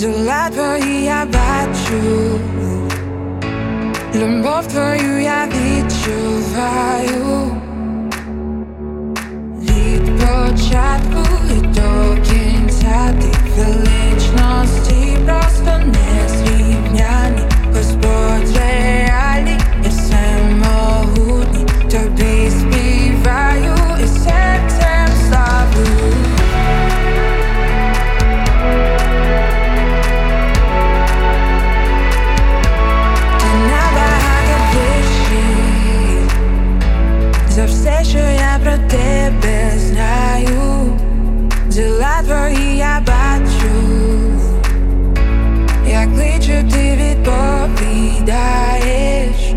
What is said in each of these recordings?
Діла твої я бачу, любов твою я відчуваю. Від початку і до кінця ти величності просто незрівняні. Господь реальний і всемогутній, тобі співаю і серцем славлю. За все, що я про тебе знаю, діла твої я бачу, як кличу, ти відповідаєш.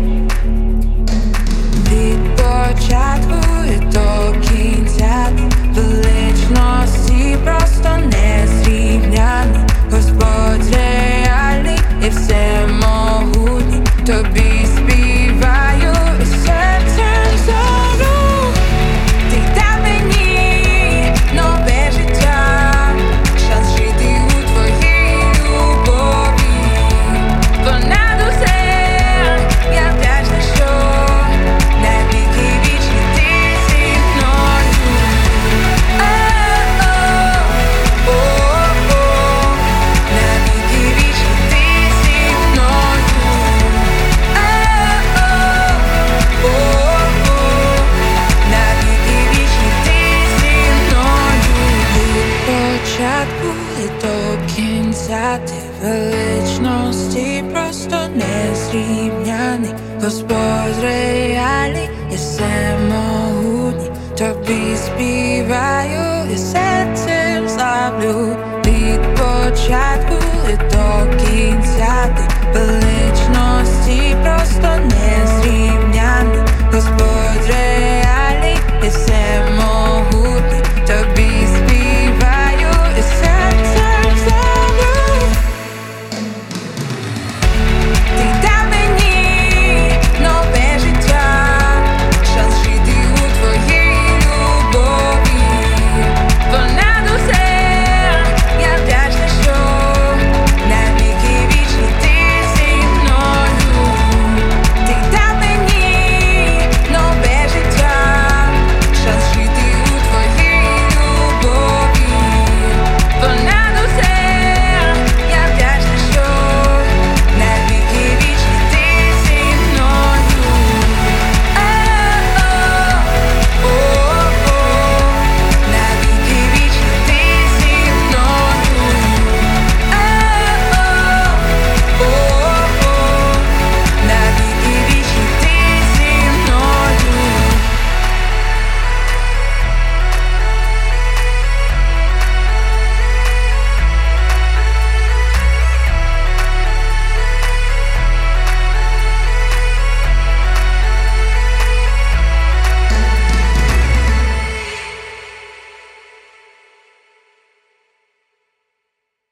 Від початку і до кінця ти величності просто незрівняні. Господь реальний і всемогутній, тобі співаю і серцем зору. Ти дав мені нове життя, шанс жити у твоїй любові. Понад усе я вдячна, що навіки вічні ти зі мною. Навіки вічні ти зі мною. Навіки вічні ти зі мною. Від початку і до кінця ти величності просто незрівняний. Господь реальний і всемогутній, тобі співаю і серцем славлю. Від початку і до кінця ти величності просто незрівняний.